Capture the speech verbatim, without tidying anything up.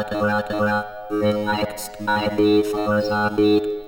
Tora Tora Tora, relaxed by the force of beat.